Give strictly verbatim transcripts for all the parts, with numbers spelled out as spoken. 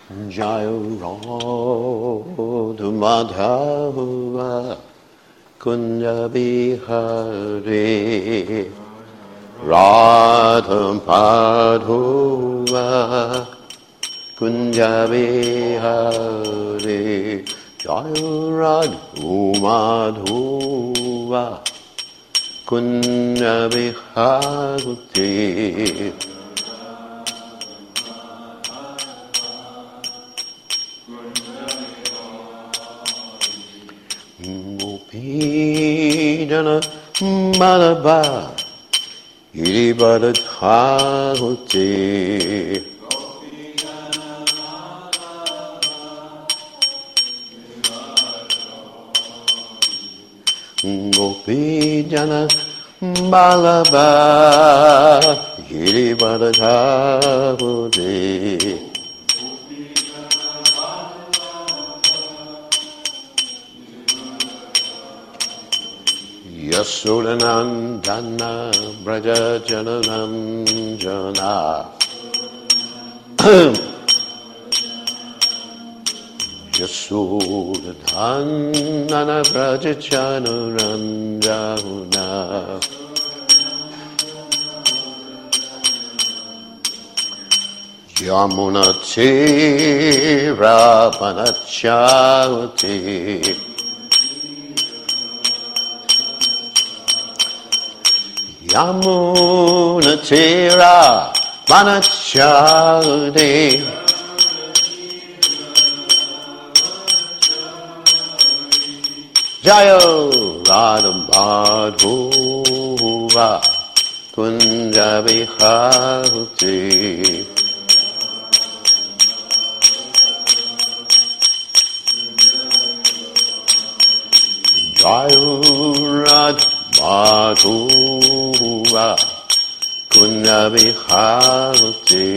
Jaya Radha Madhava Kunja Bihari Radha Madhava Kunja Bihari Jaya Radha Madhava Kunja Bihari Gopijana Malaba Iribada Dhauti Gopijana Malaba Iribada Dhauti Yasodanandana Braja Jananandana Yasodanandana Braja Jananandana Yamuna Tira Panachauti Yamuna Tira Vanachauti Jaya Radha Madhava Kunja Bihari Jaya Radha Madhava Kunja Bihari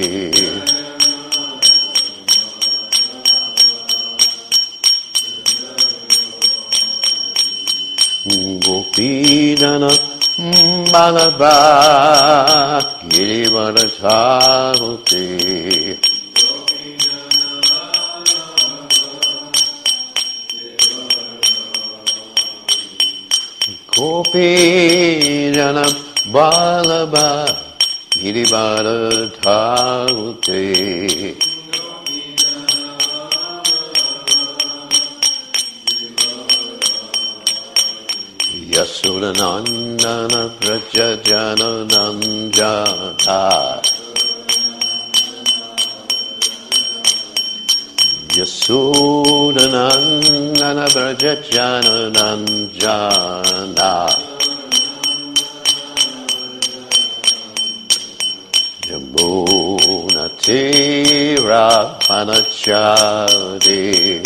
Gopijana Malaba Girivara Dhauti Gopijana Malaba Girivara Dhauti Yasodanandana Braja Jananandana Yasodanandana Braja Jananandana Yamuna Tira Panachauti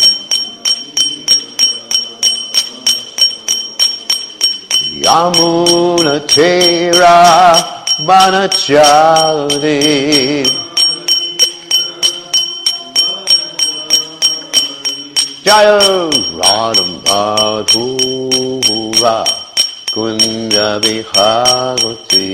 Yamuna Tira Vanachauti Jaya Radha Madhava Kunja Bihari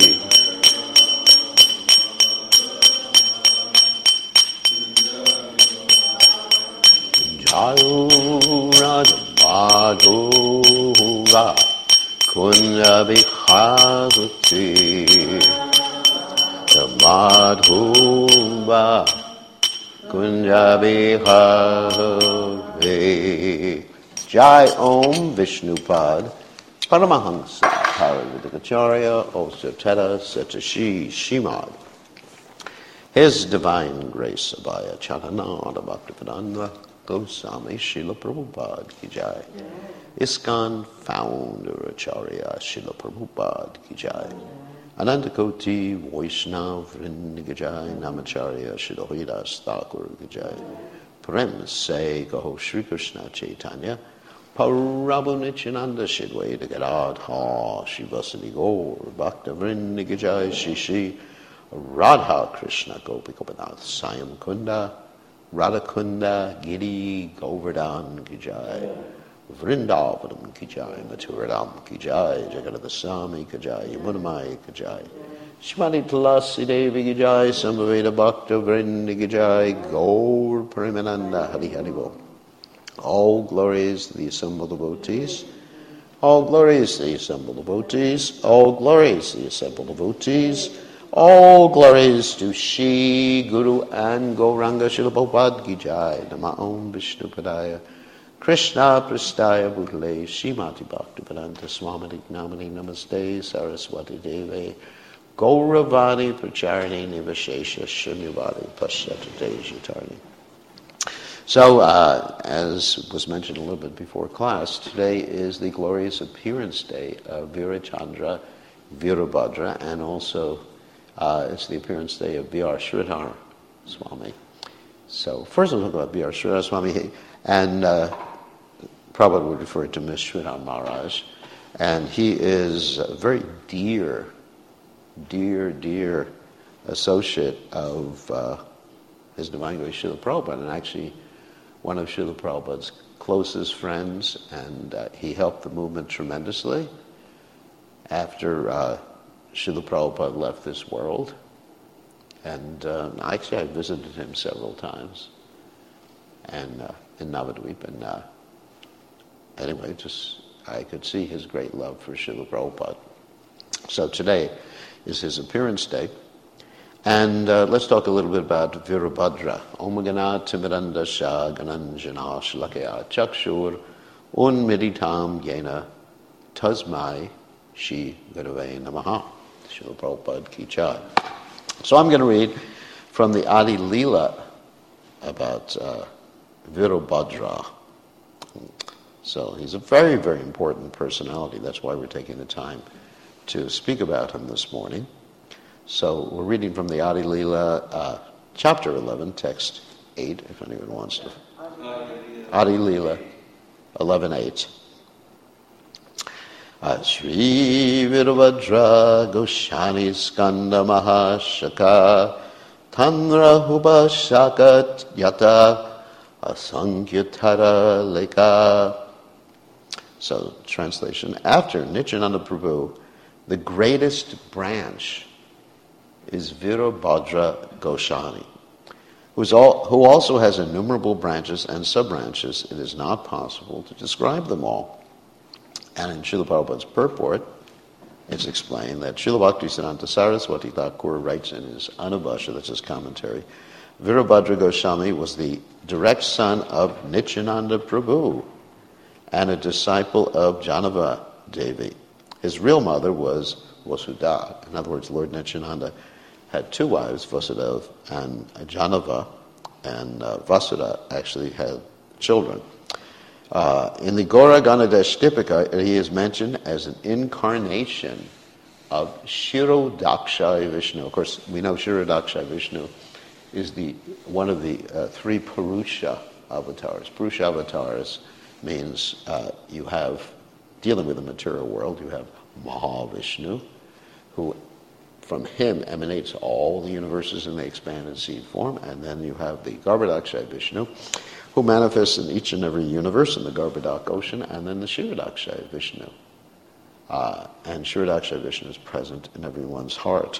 Jaya Radha Madhava Kunja Bihari Madhava Kunja Bihari Jai Om Vishnupad Paramahansa Paravidikacharya Osateta Satashi Shimad His Divine Grace Abhaya Chalananda Bhaktivedanta Goswami Srila Prabhupada Ki Jai ISKCON Founder Acharya Srila Prabhupada Ki Jai Anantakoti Vaishnav Vrinda Ki Jai Namacharya Srila Haridas Thakur Ki Jai Prem Se Gaho Shri Krishna Chaitanya Prabhu Nityananda Shidwaita Gadadha Shivasani Gaur Bhakta Vrinda Ki Jai Shri Shri Radha Krishna Gopi Gopinath Sayam Kunda Radha Kunda Giri Govardhan Ki Jai Vrindavanam Ki Jai Mathuradam Ki Jai Jagadasami Ki Jai Yamunamai Ki Jai Shmati Tulasi Devi Ki Jai, Sambhaveda Bhakta Vrinda Ki Jai, Gaur Premananda Hari Hari Bol. All glories to the assembled devotees. All glories to the assembled devotees. All glories to the assembled devotees. All glories to Shri Guru and Gauranga Srila Prabhupada Ki Jai. Nama Om Vishnu Padaya Krishna Prastaya Bhutale Srimati Bhaktivedanta Swamini Namani Namaste Saraswati Deve Gauravani Pracharini Nivashesha Srimivadi Pasyatate Jitarni. So, uh, as was mentioned a little bit before class, today is the glorious appearance day of Virachandra Virabhadra, and also uh, it's the appearance day of B R Sridhar Swami. So, first we'll talk about B R Sridhar Swami, and uh, Prabhupada would refer to Miss Sridhar Maharaj, and he is a very dear, dear, dear associate of uh, His Divine Grace Srila Prabhupada, and actually one of Srila Prabhupada's closest friends, and uh, he helped the movement tremendously after uh, Srila Prabhupada left this world. And uh, actually I visited him several times and uh, in Navadvip, and uh, anyway, just I could see his great love for Srila Prabhupada. So today is his appearance day. And uh, let's talk a little bit about Virabhadra. Om Gana Timiranda Shah Gananjana Shlakaya Chakshur Unmiritam Yena Tasmai Shri Gurave Namaha. Srila Prabhupada Ki Jai. So I'm going to read from the Adi Leela about uh, Virabhadra. So he's a very, very important personality. That's why we're taking the time to speak about him this morning. So we're reading from the Adi Leela, uh, chapter eleven, text eight, if anyone wants to. Adi Leela, eleven eight. Uh, Shri Virabhadra Goshani Skanda Mahashaka Tanra Huba Shakat Yata Asankyatara Leka. So, translation. After Nityananda Prabhu, the greatest branch is Virabhadra Goshani, who's all, who also has innumerable branches and sub-branches. It is not possible to describe them all. And in Srila Prabhupada's purport, it's explained that Srila Bhaktisiddhanta Saraswati Thakur writes in his Anubhasha, that's his commentary, Virabhadra Goswami was the direct son of Nityananda Prabhu and a disciple of Janava Devi. His real mother was Vasudha. In other words, Lord Nityananda had two wives, Vasudha and Janava, and uh, Vasudha actually had children. Uh, in the Gaura Ganadesh Tipika, he is mentioned as an incarnation of Shirodaksha Vishnu. Of course, we know Shirodaksha Vishnu is the one of the uh, three Purusha avatars. Purusha avatars means uh, you have, dealing with the material world, you have Mahavishnu, who from him emanates all the universes in the expanded seed form, and then you have the Garbhodakshay Vishnu, who manifests in each and every universe in the Garbhodak ocean, and then the Shirodakshay Vishnu. Uh, and Shirodakshay Vishnu is present in everyone's heart.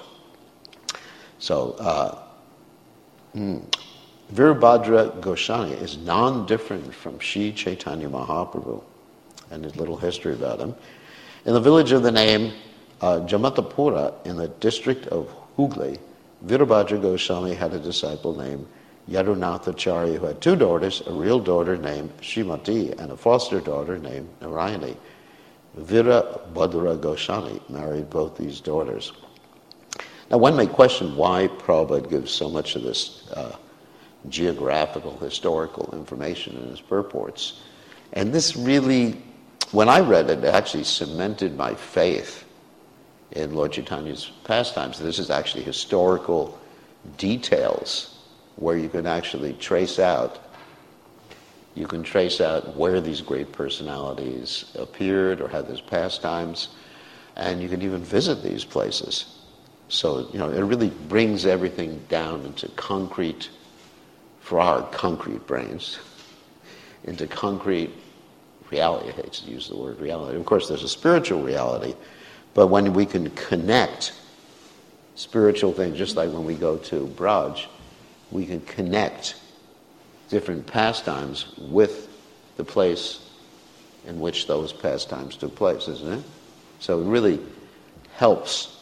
So, uh, hmm, Virabhadra Goshani is non-different from Shri Chaitanya Mahaprabhu, and his little history about him. In the village of the name uh, Jamatapura in the district of Hooghly, Virabhadra Goswami had a disciple named Yadunathacharya who had two daughters, a real daughter named Srimati and a foster daughter named Narayani. Virabhadra Goswami married both these daughters. Now one may question why Prabhupada gives so much of this uh, geographical, historical information in his purports. And this really, when I read it, it actually cemented my faith in Lord Chaitanya's pastimes. This is actually historical details where you can actually trace out, you can trace out where these great personalities appeared or had these pastimes, and you can even visit these places. So, you know, it really brings everything down into concrete, for our concrete brains, into concrete reality. I hate to use the word reality. Of course, there's a spiritual reality, but when we can connect spiritual things, just like when we go to Braj, we can connect different pastimes with the place in which those pastimes took place, isn't it? So it really helps.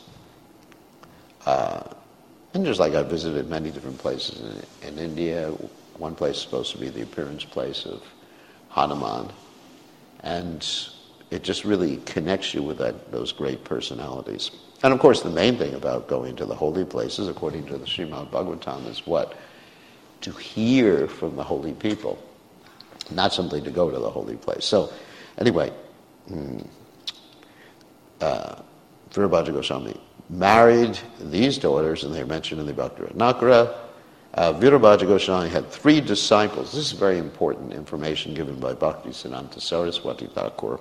Uh, and just like I visited many different places in, in India, one place is supposed to be the appearance place of Hanuman, and it just really connects you with that, those great personalities. And of course, the main thing about going to the holy places, according to the Srimad Bhagavatam, is what? To hear from the holy people, not simply to go to the holy place. So, anyway, hmm, uh, Virabhaja Goswami married these daughters, and they're mentioned in the Bhakti Ratnakara. Uh, Virabhaja Goswami had three disciples. This is very important information given by Bhaktisiddhanta Saraswati Thakur,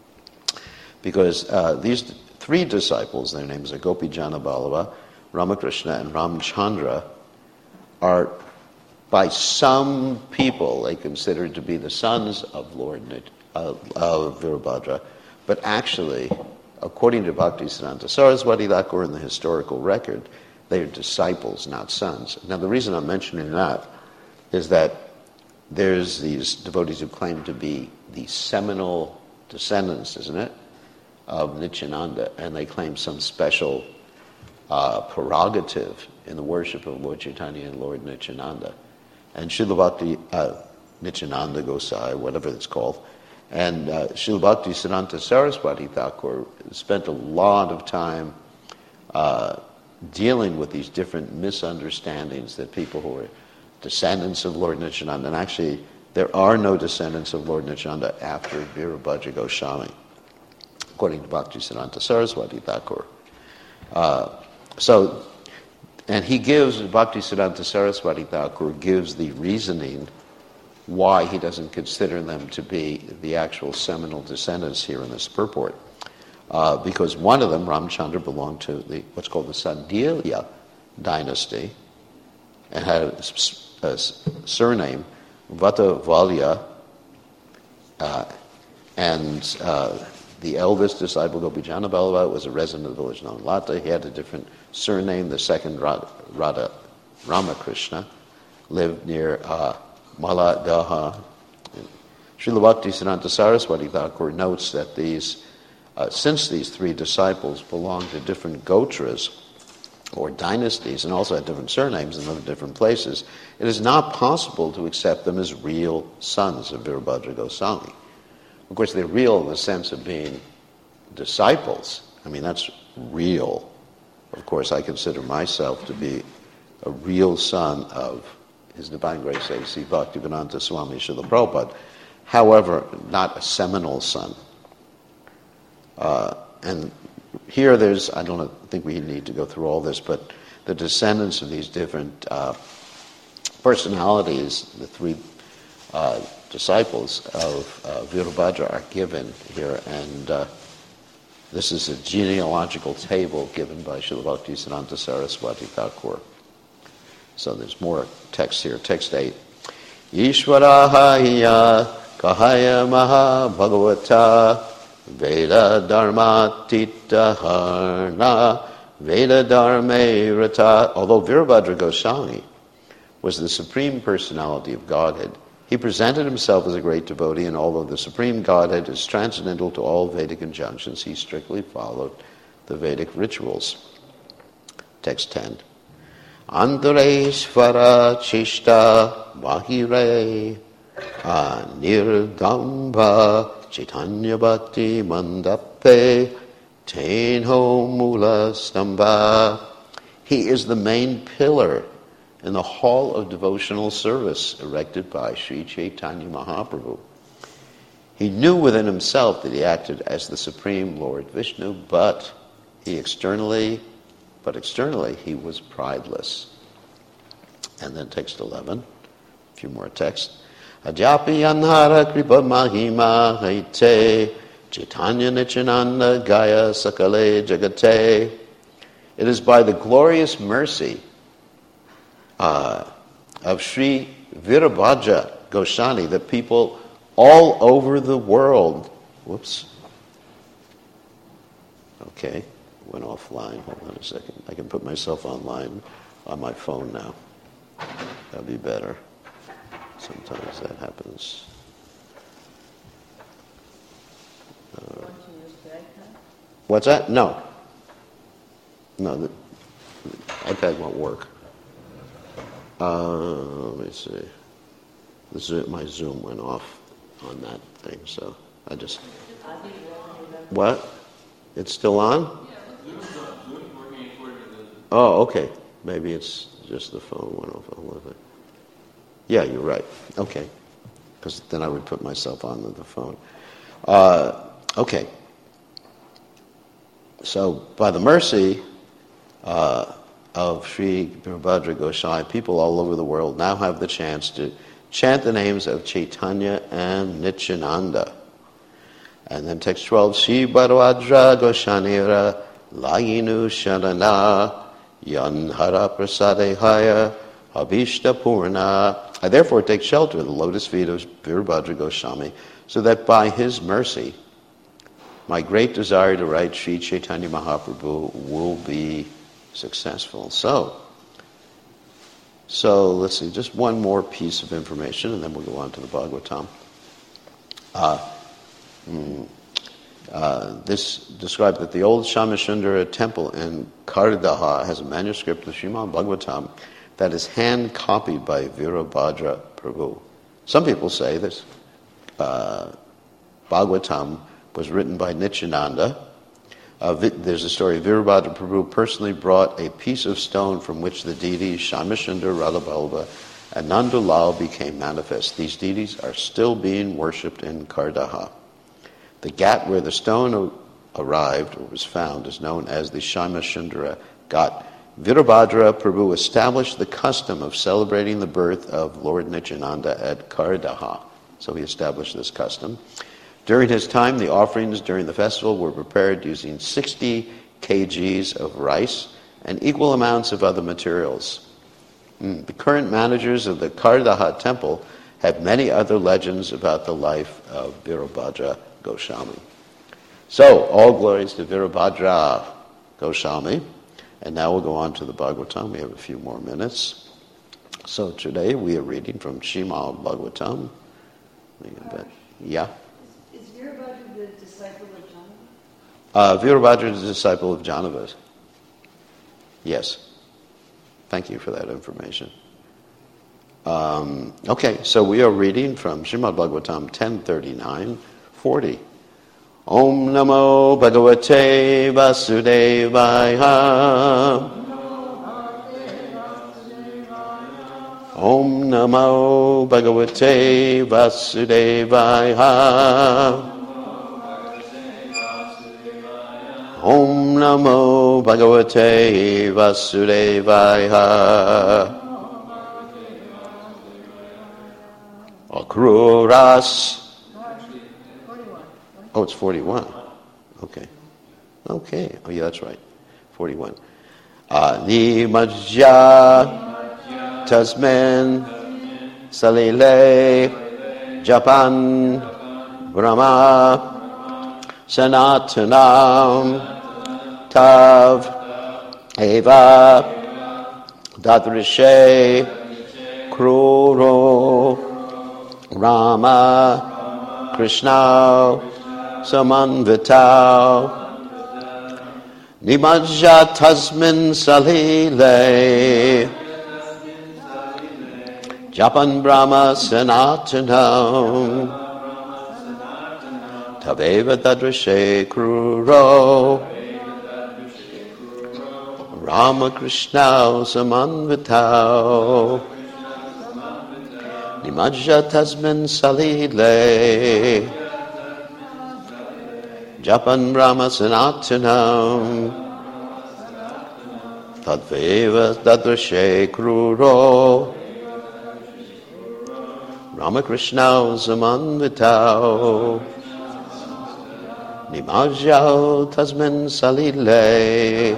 because uh, these three disciples, their names are Gopijana Ballava, Ramakrishna, and Ramchandra, are by some people they considered to be the sons of Lord Nit- uh, of Virabhadra, but actually, according to Bhaktisiddhanta Saraswati Thakur in the historical record, they are disciples, not sons. Now, the reason I'm mentioning that is that there's these devotees who claim to be the seminal descendants, isn't it, of Nityananda, and they claim some special uh, prerogative in the worship of Lord Chaitanya and Lord Nityananda. And Srila Bhakti, uh, Nityananda Gosai, whatever it's called, and uh, Srila Bhaktisiddhanta Saraswati Thakur spent a lot of time uh, dealing with these different misunderstandings that people who are descendants of Lord Nityananda, and actually there are no descendants of Lord Nityananda after Virabhaja Goswami, according to Bhaktisiddhanta Saraswati Thakur. Uh, so, and he gives, Bhaktisiddhanta Saraswati Thakur gives the reasoning why he doesn't consider them to be the actual seminal descendants here in this purport. Uh, because one of them, Ramchandra, belonged to the what's called the Sandilya dynasty and had a, a surname, Vatavalya, uh, and uh, the eldest disciple, Gopijana Ballava, was a resident of the village known Lata. He had a different surname. The second, Radha, Radha Ramakrishna, lived near uh, Malagaha. Srila Bhaktisiddhanta Saraswati Thakur notes that these, uh, since these three disciples belonged to different gotras or dynasties and also had different surnames and lived in different places, it is not possible to accept them as real sons of Virabhaja Goswami. Of course, they're real in the sense of being disciples. I mean, that's real. Of course, I consider myself to be a real son of His Divine Grace A C Bhaktivedanta Swami Srila Prabhupada. However, not a seminal son. Uh, and here there's, I don't think we need to go through all this, but the descendants of these different uh, personalities, the three uh, disciples of uh, Virabhadra are given here, and uh, this is a genealogical table given by Srila Bhaktisiddhanta Saraswati Thakur. So there's more text here. Text eight. Ishwarahaya kahaya maha bhagavata veda dharma tita harna veda dharme rata. Although Virabhadra Goswami was the Supreme Personality of Godhead, he presented himself as a great devotee, and although the Supreme Godhead is transcendental to all Vedic injunctions, he strictly followed the Vedic rituals. Text ten. Antareshvara chishta bahire anirgamba chaitanya bhakti mandape tenho mula stamba. He is the main pillar in the hall of devotional service erected by Sri Chaitanya Mahaprabhu. He knew within himself that he acted as the Supreme Lord Vishnu, but he externally But externally, he was prideless. And then text eleven, a few more texts. Ajapi anhara kripa mahima haite Chaitanya Nityananda gaya sakale jagate. It is by the glorious mercy uh, of Sri Virabhaja Goswami that people all over the world, whoops, okay, went offline. Hold on a second. I can put myself online on my phone now. That'll be better. Sometimes that happens. Uh, what's that? No. No, the, the iPad won't work. Uh, let me see. The Zoom, my Zoom went off on that thing, so I just... What? It's still on? Oh, okay. Maybe it's just the phone went off. Yeah, you're right. Okay. Because then I would put myself on the phone. Uh, okay. So, by the mercy uh, of Sri Virabhadra Gosai, people all over the world now have the chance to chant the names of Chaitanya and Nityananda. And then text twelve, Sri Virabhadra Goshanira Layinu Sharana Yanhara Prasadehaya Abhishta Purna. I therefore take shelter of the lotus feet of Virabhadra Goswami, so that by his mercy, my great desire to write Sri Chaitanya Mahaprabhu will be successful. So, so let's see, just one more piece of information, and then we'll go on to the Bhagavatam. Uh, mm, uh, this described that the old Shamashundara temple in Kardaha has a manuscript of Srimad Bhagavatam that is hand-copied by Virabhadra Prabhu. Some people say that uh, Bhagavatam was written by Nityananda. Uh, there's a story. Virabhadra Prabhu personally brought a piece of stone from which the deities Shamashundar, Radhaballabha, and Nandalal became manifest. These deities are still being worshipped in Kardaha. The ghat where the stone arrived or was found is known as the Shamashundara Ghat. Virabhadra Prabhu established the custom of celebrating the birth of Lord Nityananda at Kardaha. So he established this custom. During his time, the offerings during the festival were prepared using sixty kilograms of rice and equal amounts of other materials. Mm. The current managers of the Kardaha temple have many other legends about the life of Virabhadra Goswami. So, all glories to Virabhadra Goswami. And now we'll go on to the Bhagavatam. We have a few more minutes. So today we are reading from Srimad Bhagavatam. Yeah? Is, is Virabhadra the disciple of Janava? Uh, Virabhadra is the disciple of Janava. Yes. Thank you for that information. Um, okay, so we are reading from Srimad Bhagavatam ten thirty-nine forty. Om Namo Bhagavate Vasudevaya. Om Namo Bhagavate Vasudevaya. Om Namo Bhagavate Vasudevaya. Akruras. Oh, it's forty-one. Okay. Okay. Oh, yeah, that's right. forty-one. Animajja Tasmin Salile Japan Brahma Sanatanam Tav Eva Dadrishe Kruro Rama Krishna Samanvitao Nimajja Tasmin Salile Japan Brahma Sanatanam Taveva Dadrishe Kruro Rama Krishna Samanvitao Nimajja Tasmin Salile Japan Brahma Sanatanam Tadveva Dadrashe Kruro Ramakrishna Samanvitao Nimajjao Tasmin Salile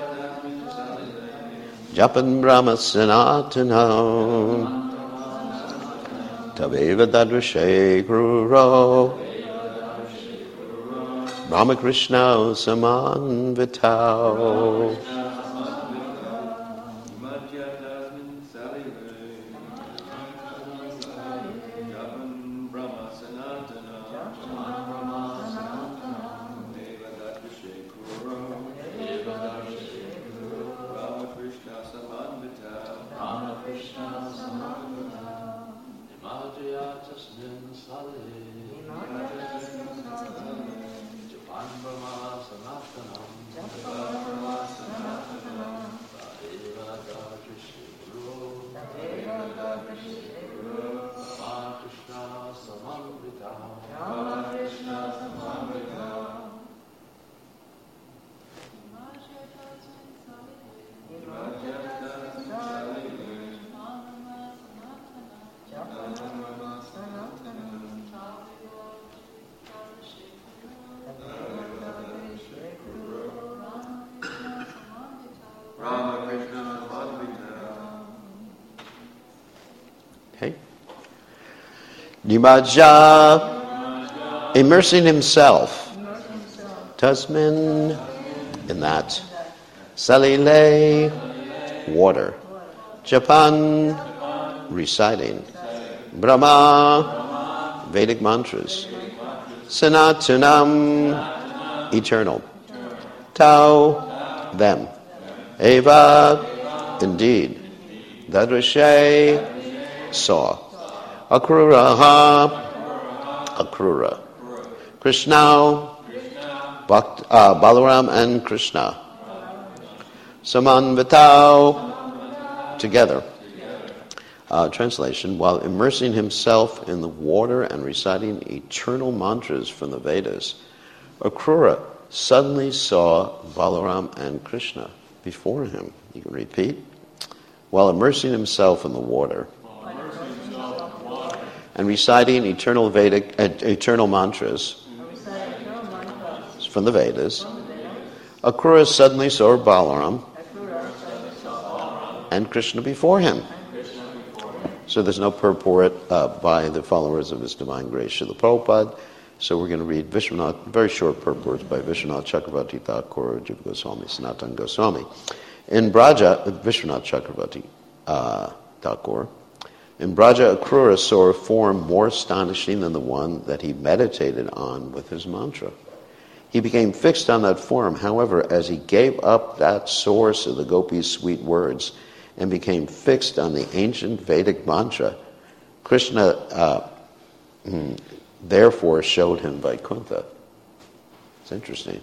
Japan Brahma Sanatanam Tadveva Dadrashe Kruro Ramakrishna Samanvitao. Okay. Nimaja, immersing himself. Tasmin, in that. Salile, water. Japan, reciting. Brahma, Vedic mantras. Sanatanam, eternal. Tau, them. Eva, indeed. Dadrashe, saw. Akruraha, Akrura. Krishna, Bhakt, uh, Balaram and Krishna. Samanvitao, together. Uh, translation, while immersing himself in the water and reciting eternal mantras from the Vedas, Akrura suddenly saw Balaram and Krishna before him. You can repeat. While immersing himself in the water and reciting eternal Vedic, uh, eternal mantras from the Vedas, Akrura suddenly saw Balaram and Krishna before him. So there's no purport uh, by the followers of His Divine Grace Srila Prabhupada. So we're going to read Vishwanath, very short purports by Vishwanath Chakravarti Thakur, Jiva Goswami, Sanatana Goswami. In Braja, Vishwanath Chakravarti uh, Thakur, in Braja, Akrura saw a form more astonishing than the one that he meditated on with his mantra. He became fixed on that form. However, as he gave up that source of the gopis' sweet words and became fixed on the ancient Vedic mantra, Krishna uh, therefore showed him Vaikuntha. It's interesting.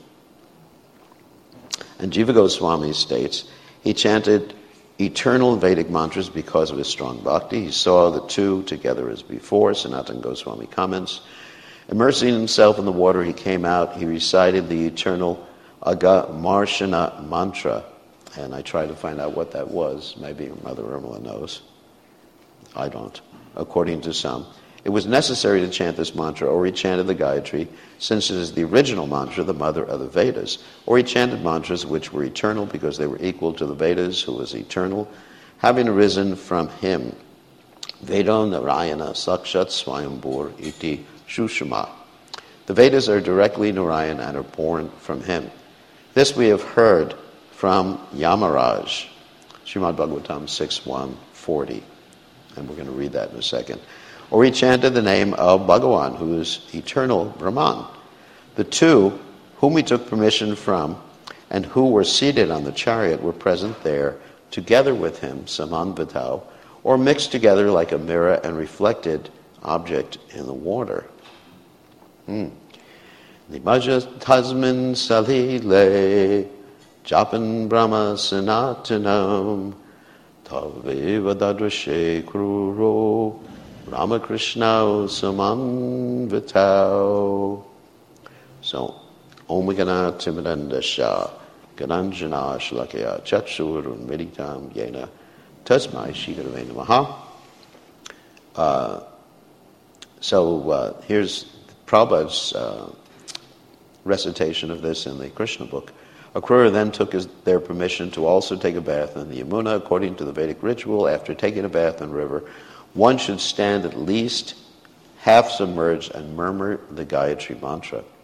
And Jiva Goswami states, he chanted eternal Vedic mantras because of his strong bhakti. He saw the two together as before. Sanatana Goswami comments, immersing himself in the water, he came out, he recited the eternal Aga Marshana mantra. And I tried to find out what that was. Maybe Mother Irmala knows. I don't. According to some, it was necessary to chant this mantra, or he chanted the Gayatri, since it is the original mantra, the mother of the Vedas. Or he chanted mantras which were eternal because they were equal to the Vedas, who was eternal, having arisen from him. Vedo Narayana Sakshat Swayambhur iti Shushama. The Vedas are directly Narayan and are born from him. This we have heard from Yamaraj, Srimad Bhagavatam six one forty. And we're going to read that in a second. Or he chanted the name of Bhagavan, who is eternal Brahman. The two, whom he took permission from, and who were seated on the chariot, were present there, together with him, Samanvitao, or mixed together like a mirror and reflected object in the water. Nimaja tasmin salile, Japan Brahma Sanatanam, Taveva Dadrashe Kruro, Ramakrishna Samanvitao. So, Om Gana Timidandasha, Gananjana Shlakaya, Chakshurun Meditam Yena, Tasmai Shikarave Namaha. Uh, so, uh, here's Prabhupada's uh, recitation of this in the Krishna book. Akrura then took his, their permission to also take a bath in the Yamuna. According to the Vedic ritual, after taking a bath in the river, one should stand at least half submerged and murmur the Gayatri mantra.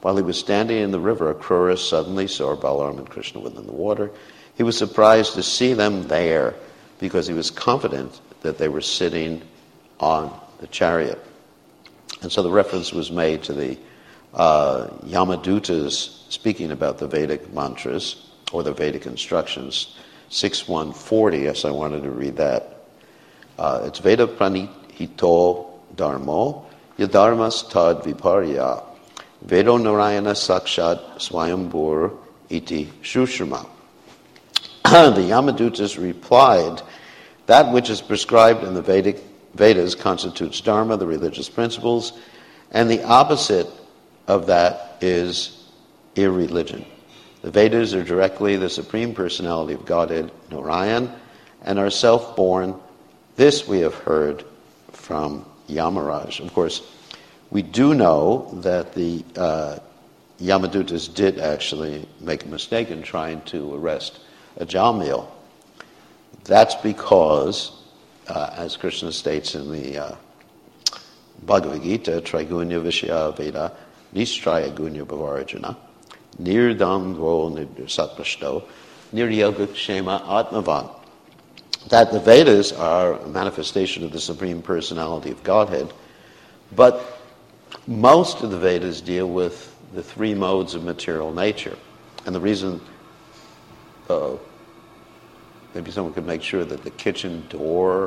While he was standing in the river, Akrura suddenly saw Balaram and Krishna within the water. He was surprised to see them there because he was confident that they were sitting on the chariot. And so the reference was made to the uh, Yamadutas speaking about the Vedic mantras or the Vedic instructions, six one forty, yes, I wanted to read that. Uh, it's Veda pranihito dharmo yadharmas tad viparya Vedo Narayana Sakshat Swayambhur Iti Shushrama. The Yamadutas replied, that which is prescribed in the Vedic Vedas constitutes dharma, the religious principles, and the opposite of that is irreligion. The Vedas are directly the Supreme Personality of Godhead, Narayan, and are self-born. This we have heard from Yamaraj. Of course, we do know that the uh, Yamadutas did actually make a mistake in trying to arrest Ajamil. That's because, uh, as Krishna states in the uh, Bhagavad Gita, Trigunya Vishya Veda, Nistraya Gunya Bhavarajana, Nirdamdvo Nirsaprashto, Niryoga Kshema Atmavan. That the Vedas are a manifestation of the Supreme Personality of Godhead, but most of the Vedas deal with the three modes of material nature. And the reason, uh, maybe someone could make sure that the kitchen door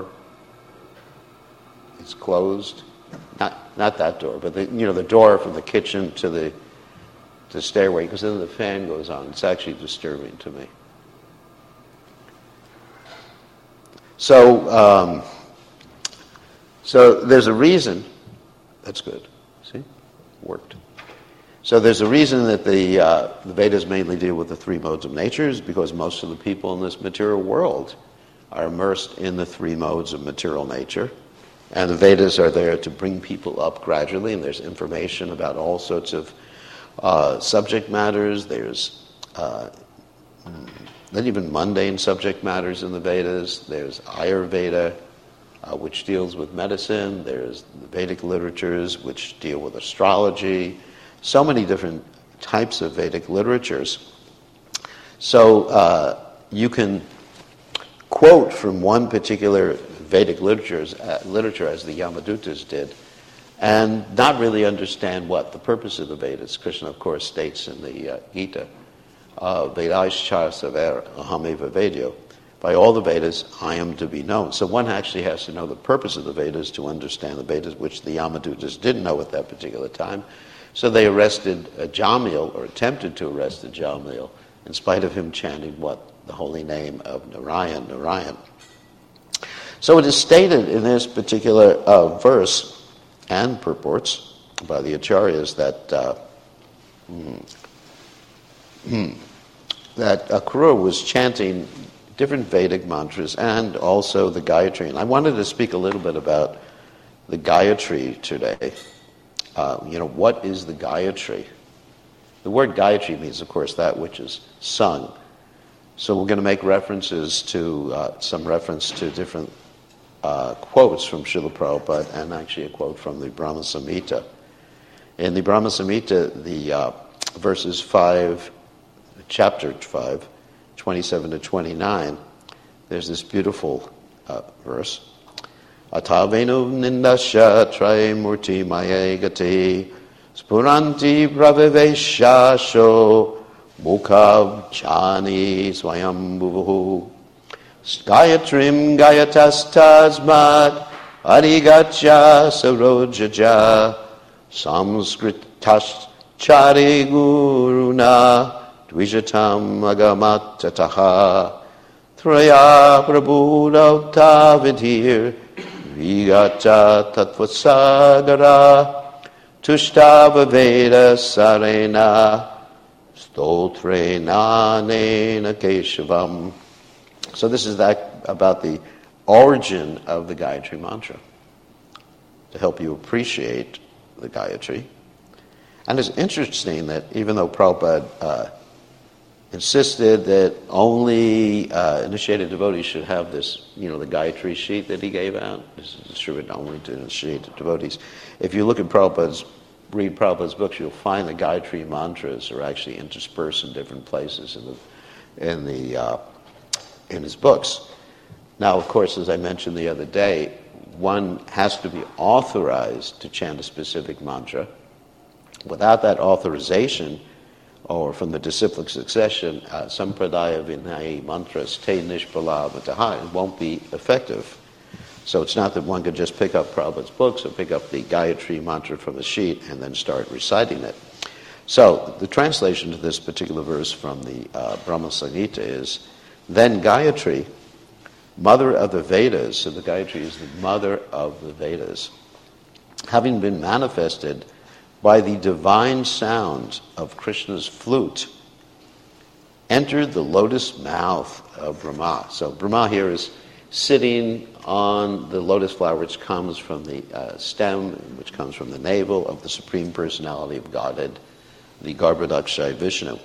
is closed. Not not that door, but the, you know, the door from the kitchen to the to stairway, because then the fan goes on. It's actually disturbing to me. So, um, so there's a reason. That's good. See, worked. So there's a reason that the uh, the Vedas mainly deal with the three modes of nature, is because most of the people in this material world are immersed in the three modes of material nature. And the Vedas are there to bring people up gradually, and there's information about all sorts of uh, subject matters. There's uh, not even mundane subject matters in the Vedas. There's Ayurveda, uh, which deals with medicine. There's the Vedic literatures, which deal with astrology. So many different types of Vedic literatures. So uh, you can quote from one particular Vedic literatures, uh, literature, as the Yamadutas did, and not really understand what the purpose of the Vedas. Krishna, of course, states in the uh, Gita, Vedaishchar saver ahameva vedyo. By all the Vedas, I am to be known. So one actually has to know the purpose of the Vedas to understand the Vedas, which the Yamadutas didn't know at that particular time. So they arrested Ajamil, or attempted to arrest Ajamil, in spite of him chanting what? The holy name of Narayan, Narayan. So it is stated in this particular uh, verse and purports by the Acharyas that uh, mm, that Akrura was chanting different Vedic mantras and also the Gayatri. And I wanted to speak a little bit about the Gayatri today. Uh, you know, what is the Gayatri? The word Gayatri means, of course, that which is sung. So we're going to make references to, uh, some reference to different uh, quotes from Srila Prabhupada, and actually a quote from the Brahma Samhita. In the Brahma Samhita, the uh, verses five, chapter five, twenty-seven to twenty-nine, there's this beautiful uh, verse. Atavenu nindasya traye murti maye gati spuranti praviveshasho mukhav chani swayambhuvu Gayatrim gayatas tasmat arigacha sarojaja samskritas chari guruna dvijatam agamatataha traya prabhuda vidhir vigata tattvasagara tushtava veda sarena stotre nanena keshavam. So this is that about the origin of the Gayatri Mantra, to help you appreciate the Gayatri. And it's interesting that even though Prabhupada uh, insisted that only uh, initiated devotees should have this, you know, the Gayatri sheet that he gave out, this is distributed only to initiated devotees. If you look at Prabhupada's read Prabhupada's books, you'll find the Gayatri mantras are actually interspersed in different places in the in the uh, in his books. Now, of course, as I mentioned the other day, one has to be authorized to chant a specific mantra. Without that authorization, or from the disciplic succession, uh, sampradaya vinayi mantras te nishpala mataha, it won't be effective. So it's not that one could just pick up Prabhupada's books or pick up the Gayatri mantra from a sheet and then start reciting it. So the translation to this particular verse from the uh, Brahma Samhita is, then Gayatri, mother of the Vedas, so the Gayatri is the mother of the Vedas, having been manifested by the divine sound of Krishna's flute, entered the lotus mouth of Brahma. So Brahma here is sitting on the lotus flower, which comes from the uh, stem, which comes from the navel of the Supreme Personality of Godhead, the Garbhodakshay Vishnu.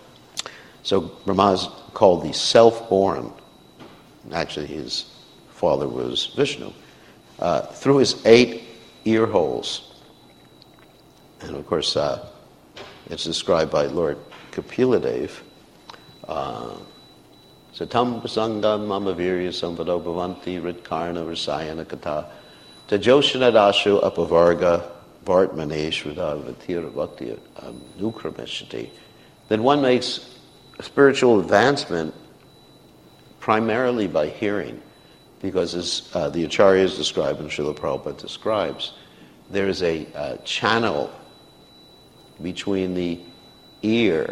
So Brahma is called the self-born. Actually, his father was Vishnu. Uh, through his eight ear holes. And of course, uh, it's described by Lord Kapiladev. Uh, Satam prasangam mama virya samvado bhavanti ritkarna rasayana kata tajoshanadashu apavarga vartmane shruda vatira bhakti nukrameshati. Then one makes spiritual advancement primarily by hearing, because as uh, the Acharyas describe and Srila Prabhupada describes, there is a uh, channel between the ear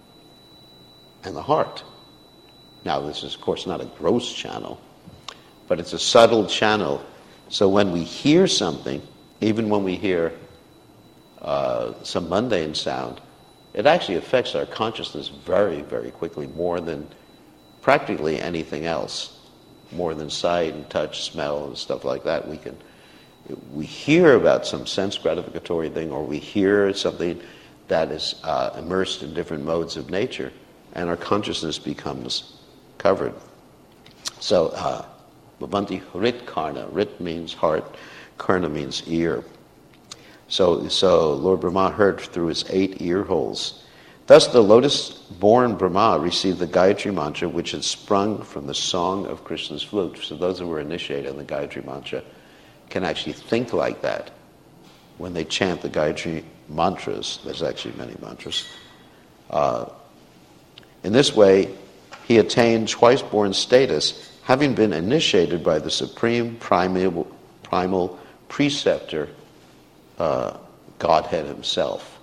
and the heart. Now, this is, of course, not a gross channel, but it's a subtle channel. So when we hear something, even when we hear uh, some mundane sound, it actually affects our consciousness very, very quickly, more than practically anything else, more than sight and touch, smell, and stuff like that. We can, we hear about some sense gratificatory thing, or we hear something that is uh, immersed in different modes of nature, and our consciousness becomes covered. So, uh, Bhavanti Rit Karna. Rit means heart, Karna means ear. So, so Lord Brahma heard through his eight ear holes. Thus the lotus-born Brahma received the Gayatri Mantra, which had sprung from the song of Krishna's flute. So those who were initiated in the Gayatri Mantra can actually think like that when they chant the Gayatri mantras. There's actually many mantras. Uh, in this way, he attained twice-born status, having been initiated by the supreme primal, primal preceptor, uh, Godhead himself.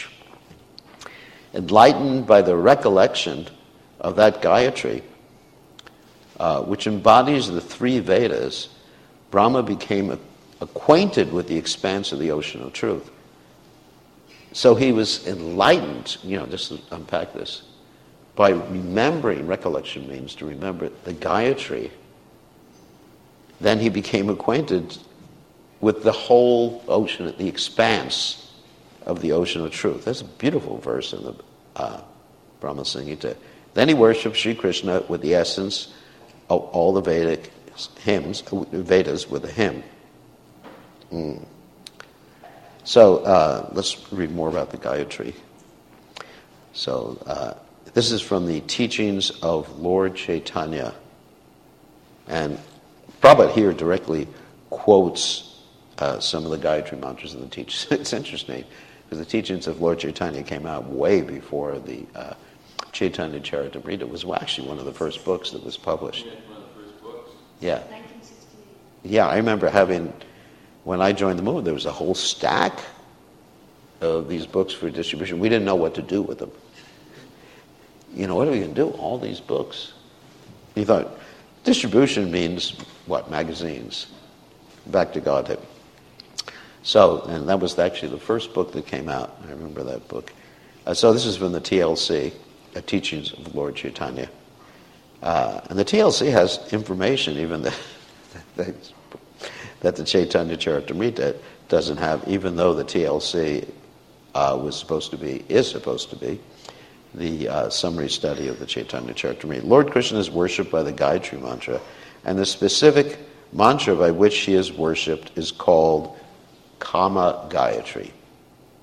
Enlightened by the recollection of that Gayatri, uh, which embodies the three Vedas, Brahma became a, acquainted with the expanse of the ocean of truth. So he was enlightened, you know, just to unpack this, by remembering, recollection means to remember the Gayatri. Then he became acquainted with the whole ocean, the expanse of the ocean of truth. That's a beautiful verse in the uh, Brahma Samhita. Then he worshipped Sri Krishna with the essence of all the Vedic hymns, Vedas with a hymn. Mm. So uh, let's read more about the Gayatri. So uh, this is from the teachings of Lord Chaitanya. And Prabhupada here directly quotes uh, some of the Gayatri mantras in the teachings. It's interesting, because the teachings of Lord Chaitanya came out way before the uh, Chaitanya Charitamrita. It was actually one of the first books that was published. Yeah, one of the first books. Yeah. nineteen sixty-eight. Yeah, I remember having, when I joined the movement, there was a whole stack of these books for distribution. We didn't know what to do with them. You know, what are we going to do? All these books. You thought, distribution means what? Magazines. Back to Godhead. So, and that was actually the first book that came out. I remember that book. Uh, so this is from the T L C, uh, Teachings of Lord Chaitanya. Uh, and the T L C has information even that, that, that the Chaitanya Charitamrita doesn't have, even though the T L C uh, was supposed to be, is supposed to be, the uh, summary study of the Chaitanya Charitamrita. Lord Krishna is worshipped by the Gayatri Mantra, and the specific mantra by which he is worshipped is called Kama Gayatri.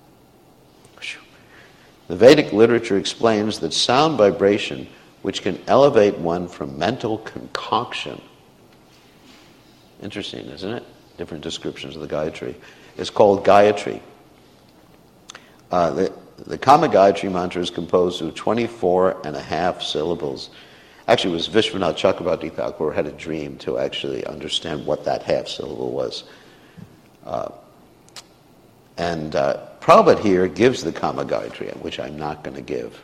The Vedic literature explains that sound vibration, which can elevate one from mental concoction, interesting, isn't it? Different descriptions of the Gayatri, is called Gayatri. Uh, the, the Kama Gayatri mantra is composed of twenty-four and a half syllables. Actually, it was Vishwanath Chakrabarti Thakur had a dream to actually understand what that half syllable was. Uh, and uh, Prabhupada here gives the Kama Gayatri, which I'm not going to give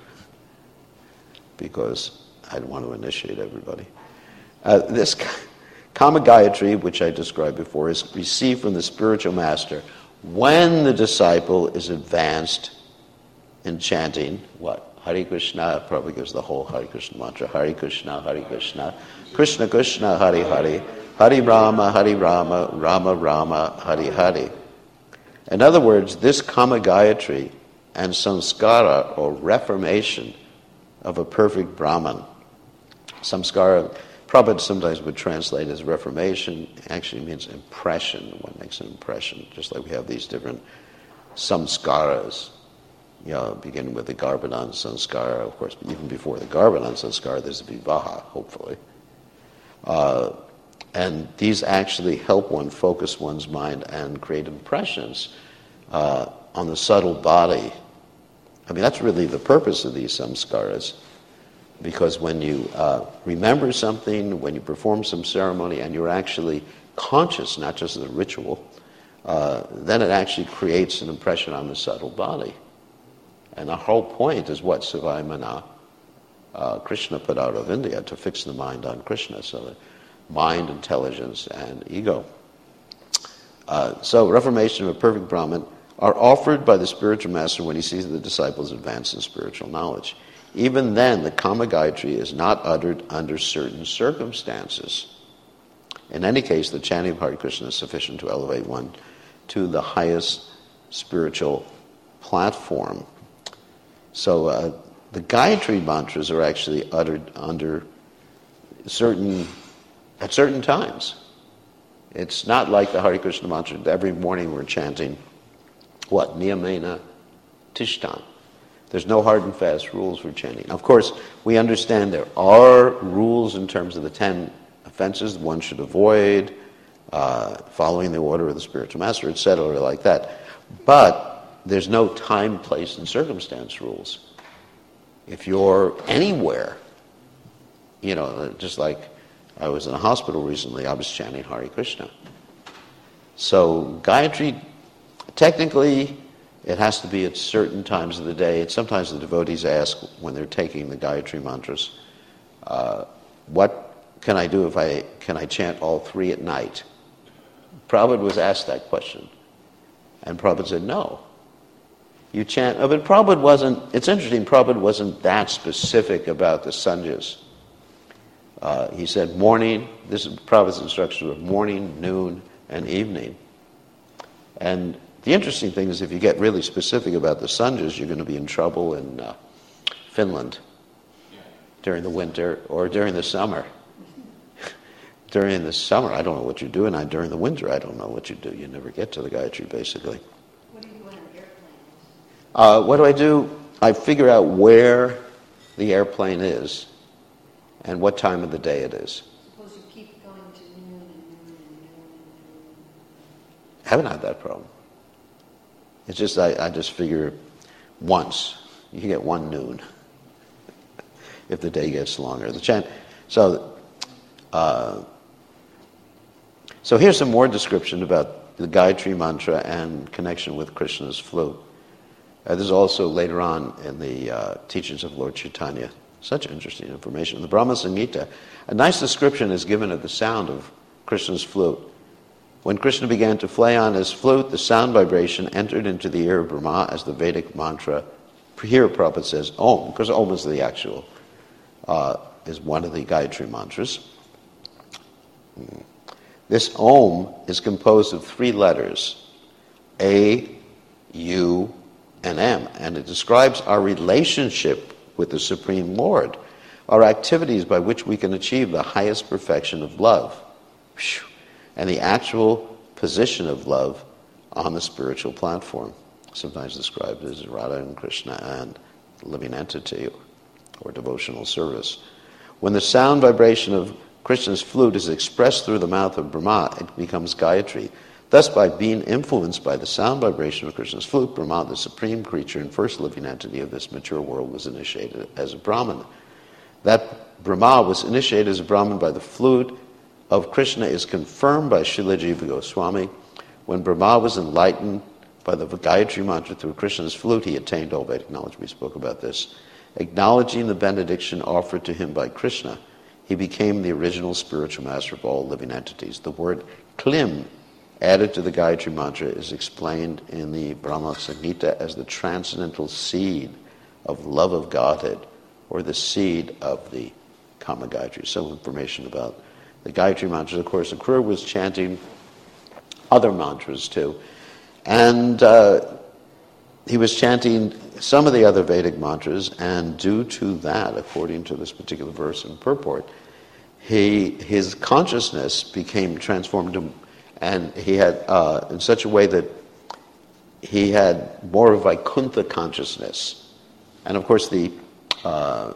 because I want to initiate everybody. Uh, this Kama Gayatri, which I described before, is received from the spiritual master when the disciple is advanced in chanting what? Hare Krishna. Prabhupada gives the whole Hare Krishna mantra. Hare Krishna, Hare Krishna, Krishna Krishna, Hare Hare, Hare Rama, Hare Rama, Rama Rama, Hare Hare. In other words, this Kama Gayatri and samskara, or reformation of a perfect Brahman. Samskara, Prabhupada sometimes would translate as reformation. It actually means impression. One makes an impression, just like we have these different samskaras. You know, beginning with the Garbhadan Sanskara, of course, even before the Garbhadan Sanskara, there's the Vivaha, hopefully. Uh, and these actually help one focus one's mind and create impressions uh, on the subtle body. I mean, that's really the purpose of these samskaras, because when you uh, remember something, when you perform some ceremony, and you're actually conscious, not just of the ritual, uh, then it actually creates an impression on the subtle body. And the whole point is what Sivayamana, uh, Krishna put out of India, to fix the mind on Krishna, so that mind, intelligence, and ego. Uh, so reformation of a perfect Brahman are offered by the spiritual master when he sees the disciples advance in spiritual knowledge. Even then, the Kama Gayatri is not uttered under certain circumstances. In any case, the chanting of Hare Krishna is sufficient to elevate one to the highest spiritual platform. So uh, the Gayatri mantras are actually uttered under certain, at certain times. It's not like the Hare Krishna mantra. Every morning we're chanting, what? Niyamena Tishtan. There's no hard and fast rules for chanting. Of course, we understand there are rules in terms of the ten offenses one should avoid, uh, following the order of the spiritual master, et cetera, like that. But there's no time, place, and circumstance rules. If you're anywhere, you know, just like I was in a hospital recently, I was chanting Hare Krishna. So Gayatri, technically, it has to be at certain times of the day. And sometimes the devotees ask when they're taking the Gayatri mantras, uh, what can I do if I, can I chant all three at night? Prabhupada was asked that question. And Prabhupada said, no. You chant, oh, but Prabhupada wasn't, it's interesting, Prabhupada wasn't that specific about the sanjas. Uh, he said morning, this is Prabhupada's instructions were morning, noon, and evening. And the interesting thing is if you get really specific about the sanjas, you're going to be in trouble in uh, Finland during the winter or during the summer. During the summer, I don't know what you're doing. I, during the winter, I don't know what you do. You never get to the Gayatri, basically. Uh, what do I do? I figure out where the airplane is and what time of the day it is. Suppose you keep going to noon and noon and noon and noon. I haven't had that problem. It's just I, I just figure once. You can get one noon if the day gets longer. The chant. So, uh, so here's some more description about the Gayatri mantra and connection with Krishna's flute. Uh, this is also later on in the uh, teachings of Lord Chaitanya. Such interesting information. In the Brahma Samhita, a nice description is given of the sound of Krishna's flute. When Krishna began to play on his flute, the sound vibration entered into the ear of Brahma as the Vedic mantra. Here Prabhupada says Om, because Om is the actual, uh, is one of the Gayatri mantras. This Om is composed of three letters, A, U, and M, and it describes our relationship with the Supreme Lord, our activities by which we can achieve the highest perfection of love, and the actual position of love on the spiritual platform, sometimes described as Radha and Krishna and living entity or devotional service. When the sound vibration of Krishna's flute is expressed through the mouth of Brahma, it becomes Gayatri. Thus, by being influenced by the sound vibration of Krishna's flute, Brahma, the supreme creature and first living entity of this mature world, was initiated as a Brahman. That Brahma was initiated as a Brahman by the flute of Krishna is confirmed by Srila Jiva Goswami. When Brahma was enlightened by the Gayatri mantra through Krishna's flute, he attained all Vedic knowledge. We spoke about this. Acknowledging the benediction offered to him by Krishna, he became the original spiritual master of all living entities. The word klim, added to the Gayatri mantra, is explained in the Brahma Samhita as the transcendental seed of love of Godhead, or the seed of the Kama Gayatri. Some information about the Gayatri mantras. Of course, Akrura was chanting other mantras too. And uh, he was chanting some of the other Vedic mantras, and due to that, according to this particular verse and purport, he his consciousness became transformed to, and he had, uh, in such a way that he had more of Vaikuntha consciousness. And of course, the uh,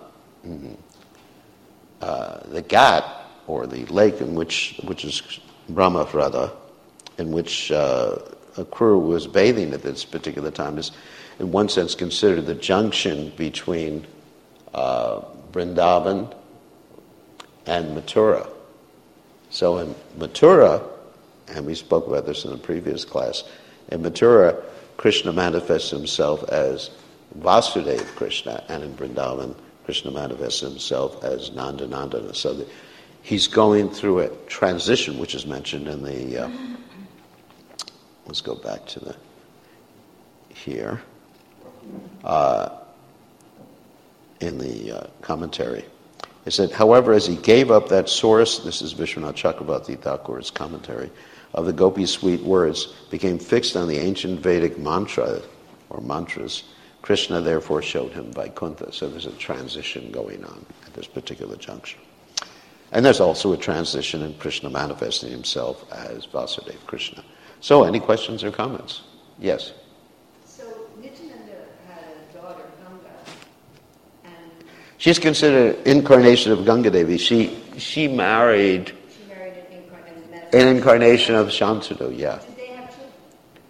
uh, the Ghat, or the lake in which which is Brahmavrata, in which uh, Akrura was bathing at this particular time, is in one sense considered the junction between uh, Vrindavan and Mathura. So in Mathura, and we spoke about this in a previous class, in Mathura, Krishna manifests himself as Vasudeva Krishna, and in Vrindavan, Krishna manifests himself as Nanda Nandana. So the, he's going through a transition, which is mentioned in the, uh, let's go back to the, here, uh, in the uh, commentary. It said, however, as he gave up that source, this is Vishwanath Chakravarti Thakur's commentary, of the Gopi's sweet words, became fixed on the ancient Vedic mantra, or mantras, Krishna therefore showed him Vaikuntha. So there's a transition going on at this particular juncture. And there's also a transition in Krishna manifesting himself as Vasudeva Krishna. So any questions or comments? Yes? So Nityananda had a daughter, Ganga, and She's considered an incarnation of Ganga Devi. She, she married she married an incarnation. an incarnation of Shantanu, yeah. Did they have children?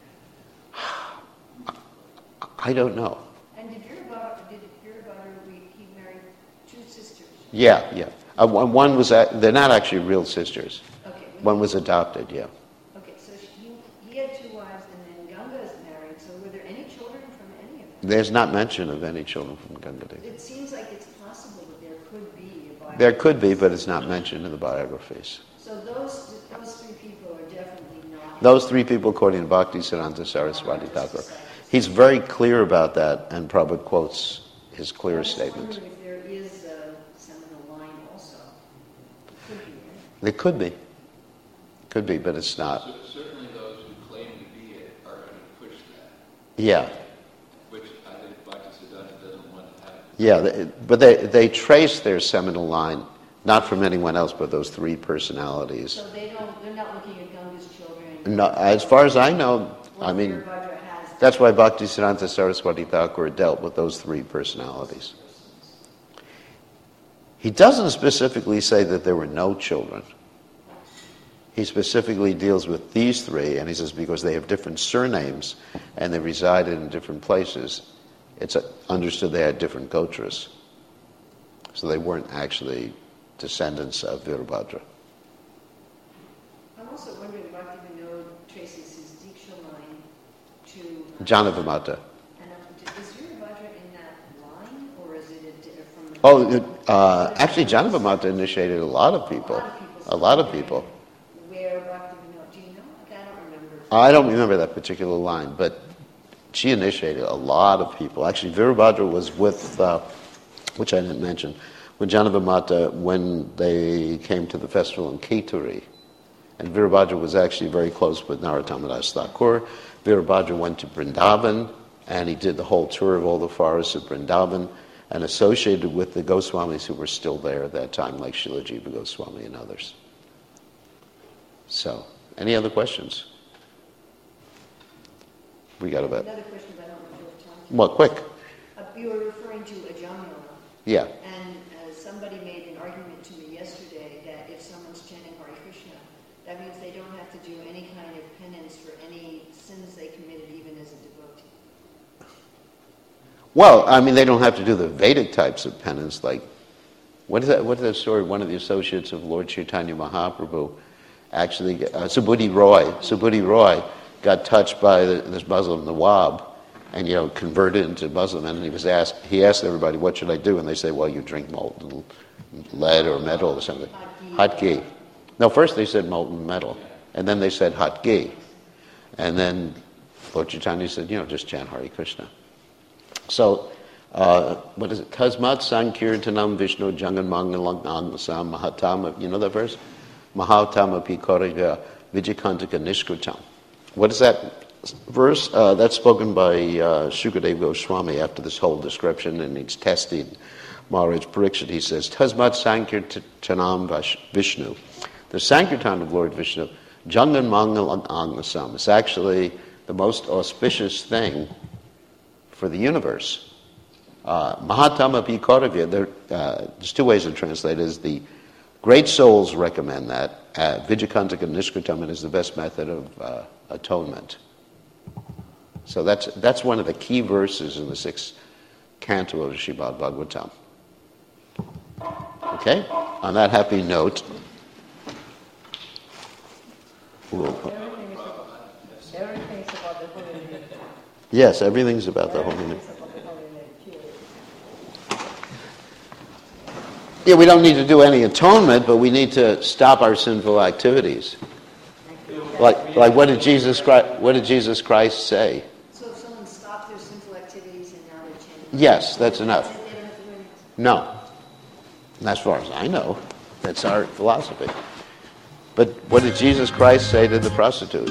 I don't know. And did Virabhadra, did Virabhadra, he married two sisters? Yeah, yeah. Uh, one, one was, a, they're not actually real sisters. Okay. One was adopted, yeah. Okay, so she, he had two wives, and then Ganga is married. So were there any children from any of them? There's not mention of any children from Ganga Devi. It seems like it's possible that there could be a biography. There could be, but it's not mentioned in the biographies. So those those three people are definitely not. Those three people, according to Bhakti Siddhanta Saraswati Thakur. He's very clear about that, and Prabhupada quotes his clear statement. I was wondering if there is a seminal line also. Could be, right? It could be. Could be, but it's not. So certainly those who claim to be it are going to push that, Yeah. which I think Bhaktisiddhanta doesn't want to happen. Yeah, they- but they, they trace their seminal line, not from anyone else, but those three personalities. So they don't. They're not looking at Ganga's children. No, as far as I know, I mean, Virabhadra has. that's why Bhaktisiddhanta Saraswati Thakur dealt with those three personalities. He doesn't specifically say that there were no children. He specifically deals with these three, and he says because they have different surnames and they resided in different places, it's understood they had different gotras. So they weren't actually descendants of Virabhadra. I'm also wondering if Bhakti Vinod traces his Diksha line to. uh, Janavamata. And um, is Virabhadra in that line, or is it a, di- from the? Oh, it, uh, actually, Janavamata initiated a lot of people. A lot of people. A lot of people. Where Bhakti Vinod? Do you know? Like, I don't remember. I don't remember that particular line, but she initiated a lot of people. Actually, Virabhadra was with, uh, which I didn't mention, with Janavamata when they came to the festival in Keturi. And Virabhadra was actually very close with Narottam Das Thakur. Virabhadra went to Vrindavan, and he did the whole tour of all the forests of Vrindavan, and associated with the Goswamis who were still there at that time, like Srila Jiva Goswami and others. So, any other questions? We got about, Another question, but I don't know if you have time. well, quick. About you were referring to a Jamyal. Yeah. And uh, somebody made an argument to me yesterday that if someone's chanting Hare Krishna, that means they don't have to do any kind of penance for any sins they committed even as a devotee. Well, I mean, they don't have to do the Vedic types of penance, like, what is that, what is that story? One of the associates of Lord Chaitanya Mahaprabhu actually, uh, Subhuti Roy, Subhuti Roy got touched by the, this Muslim Nawab and, you know, converted into Muslim, and he was asked, he asked everybody, what should I do? And they say, well, you drink molten lead or metal or something. Hot ghee. No, first they said molten metal, and then they said hot ghee. And then Lord Chaitanya said, you know, just chant Hare Krishna. So, uh, what is it? Tasmat Sankirtanam Vishnu Jangan Mangalang Angasam Mahatama. You know that verse? Mahatama Pikoriga Vijayantaka Nishkritam. What is that verse? Uh, that's spoken by uh, Shukadeva Goswami after this whole description, and he's testing Maharaj Parikshit. He says, Tasmat Sankirtanam Vishnu. The Sankirtan of Lord Vishnu, Jangan Mangalang Angasam. It's actually the most auspicious thing for the universe. Uh, Mahatama Bhikaravya, there, uh, there's two ways to translate it. Is the great souls recommend that. Uh, Vijayantaka Nishkritam is the best method of uh, atonement. So that's that's one of the key verses in the sixth canto of Srimad Bhagavatam. Okay? On that happy note, we'll, Everything is about the holy name. yes, everything's about the holy name. Yeah, we don't need to do any atonement, but we need to stop our sinful activities. Like, like what did Jesus Christ? What did Jesus Christ say? So if someone stopped their sinful activities and now they're chanting. Yes, that's enough. They don't have to do anything. No, as far as I know, that's our philosophy. But what did Jesus Christ say to the prostitute?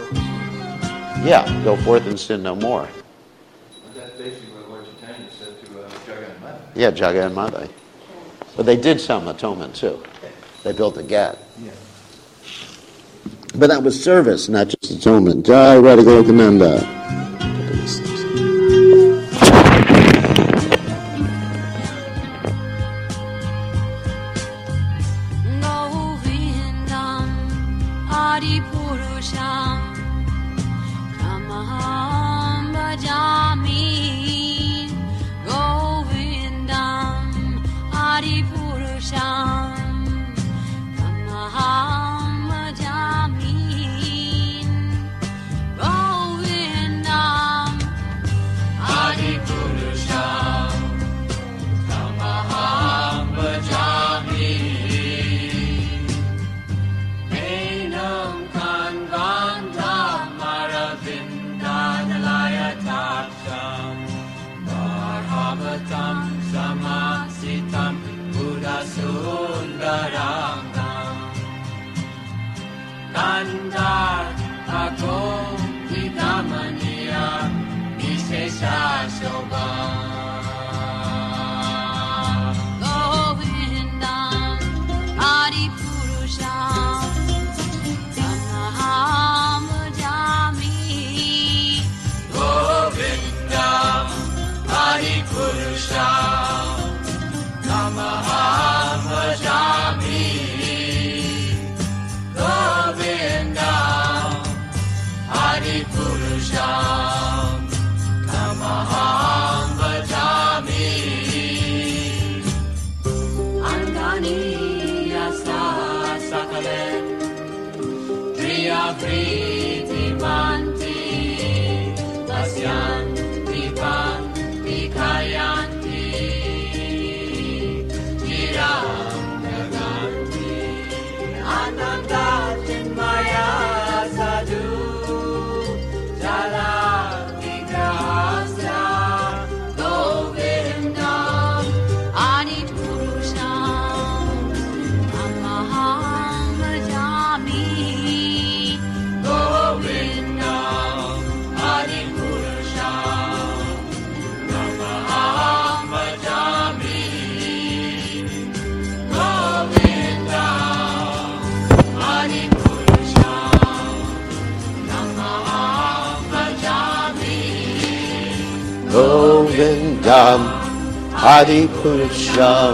Yeah, go forth and sin no more. That's basically what Lord Chaitanya said to uh, Jagannath. Yeah, Jagannath. But they did some atonement too. They built a ghat. Yeah. But that was service, not just atonement. Jai Radha Govinda. Govinda, Adi Purusha. Govindam Adi Purusham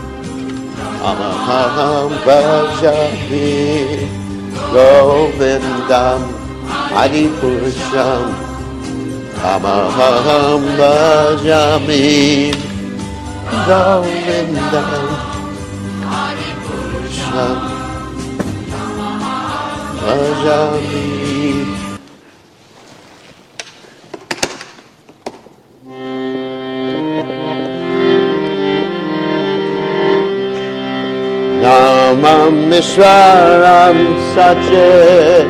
Amaham Bhajami Govindam Adi Purusham Amaham Bhajami Govindam Adi Purusham Bhajami. Namam Vishwaram Satchit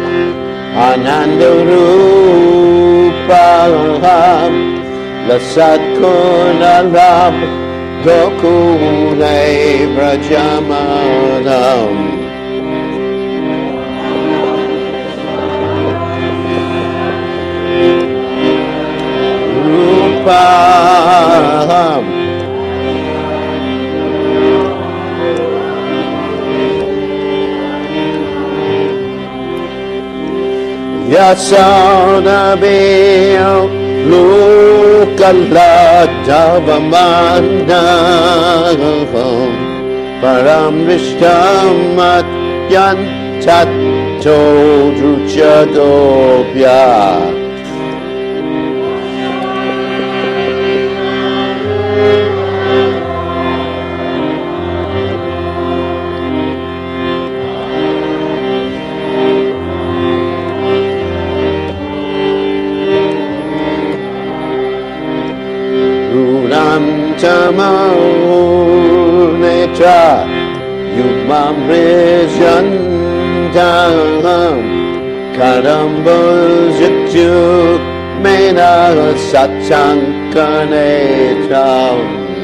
Anandarupam Lasat Kunaram Gokule Brajamanam Rupam Yasaunabhiyo Lukaladavamandaham Param Vishtamat Yantato Druchadobhya Netra Yugmam Vrijandam Kadambhajatyuk Mena Satsankanetram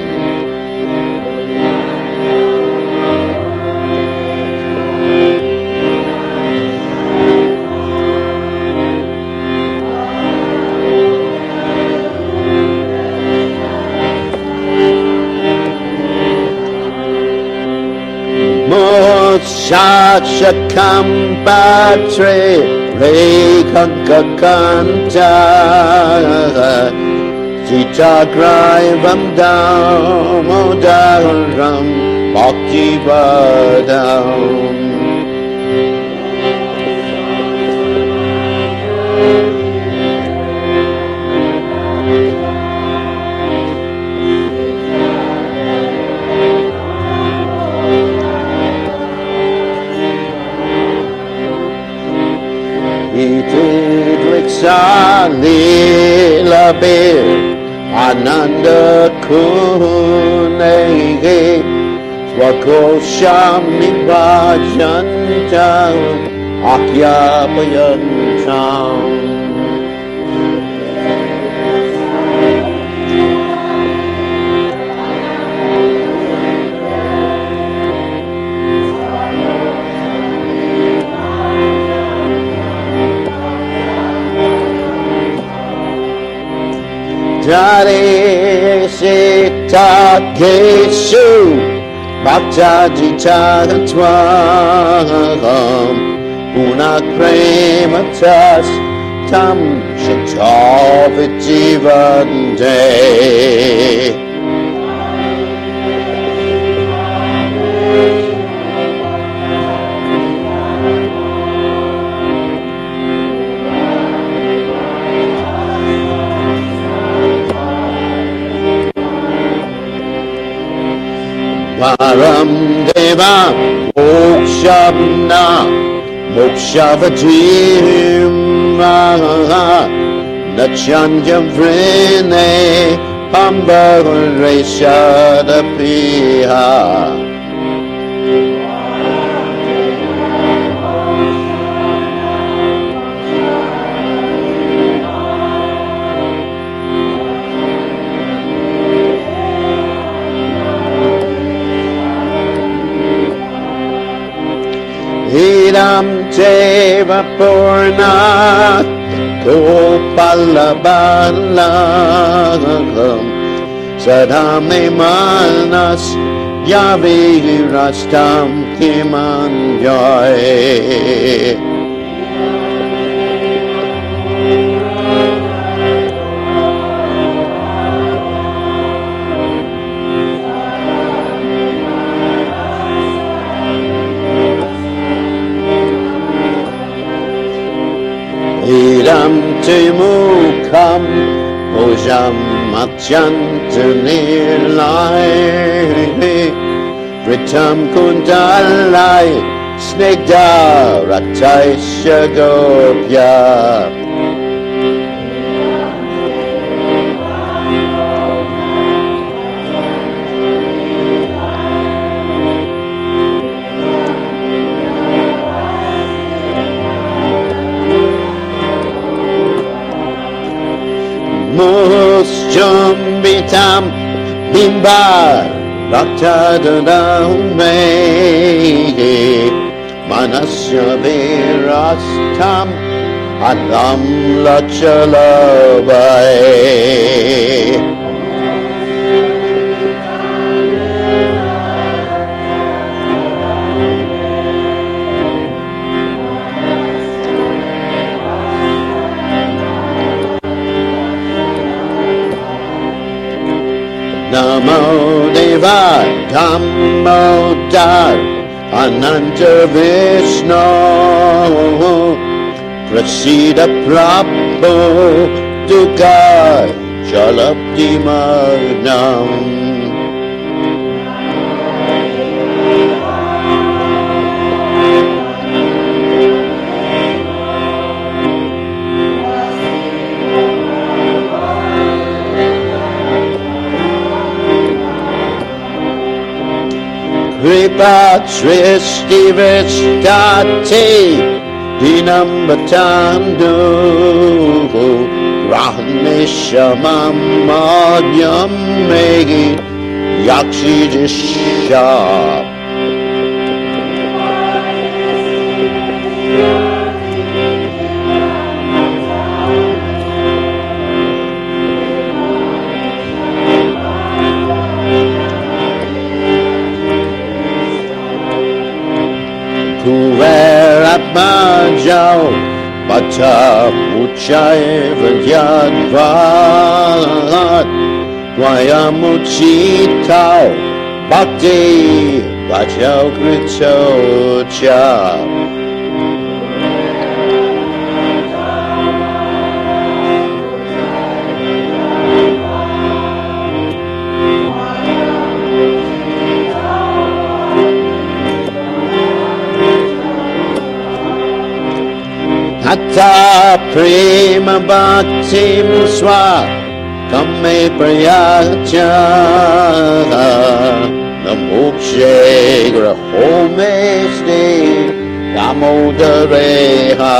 Shakshakam Patre Rekhankakanta Chichagraivam Damodaram Bhaktivadam Salila Bir Ananda Kunege Swakoshami Vajantam Akyapayantam Jare Sita Geshu Bhaktadita Twam Unak Prematas Tam Shatavijivande Param Deva Mokshabna Mokshavajim Nachanjam Vrine Pamba Reshadapiha Idam Deva Purna Gopalabalagam Sadame Manas Yavi Rastam Kimanjoy Ojam Machantanilai Vritam Kundalai Snigdha Rataisha Gopya Jumbitam Bimba Raktadadame Manasya Virastam Alam Lachalavai Namo Deva Dhammo Dar Ananta Vishnu Prasida Prabhu Dukai Jalapti Magnam Kripa Tristi Vishtati Dinam Batandu Rahnishamam Madhyam Megi Yakshi Jisha Kuveratmajau Bata Uchai Vidyadvat Vayamuchitau Bhakti Vajau Kritocha Atta prema bhaktim swa kamme prayacha namokshe grahomesti damodareha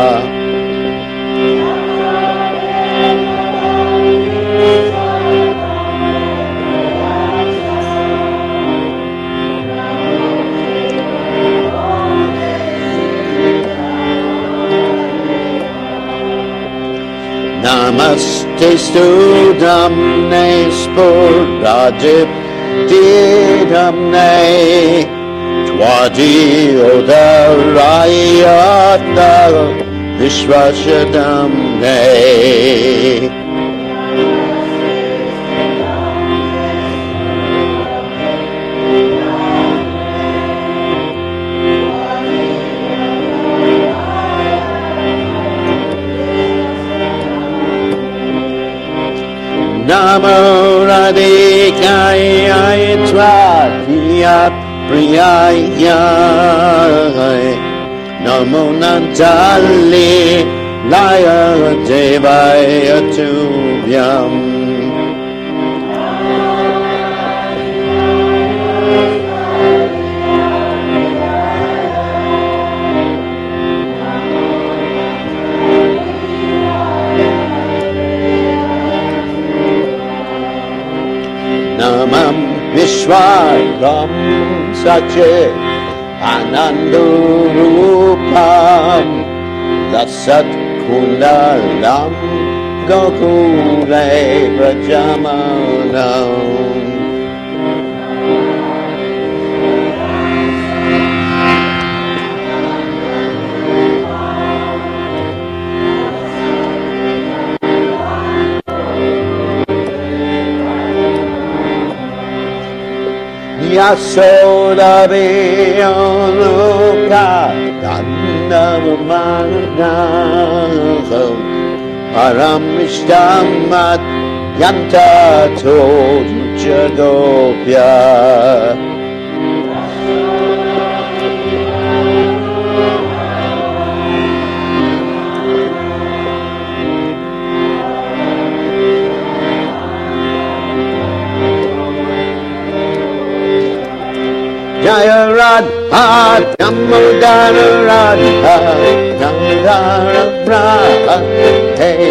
Namaste Studamne Sporadip Didamne Twadi Odarayata Vishvashadamne Namo Radhikaya Tvatiya Priyaya Namo Nantali Laya Devaya Tubhyam Namam Vishwaram Satchit Anandurupam Lasat Kundalam Gokule Prajamanam Yasoda Vyonuka Dandavamanaham Param Ishtamat Yanta Told Jagopya. Jaya Radha, Damodara Radha, Damodara Radha, hey.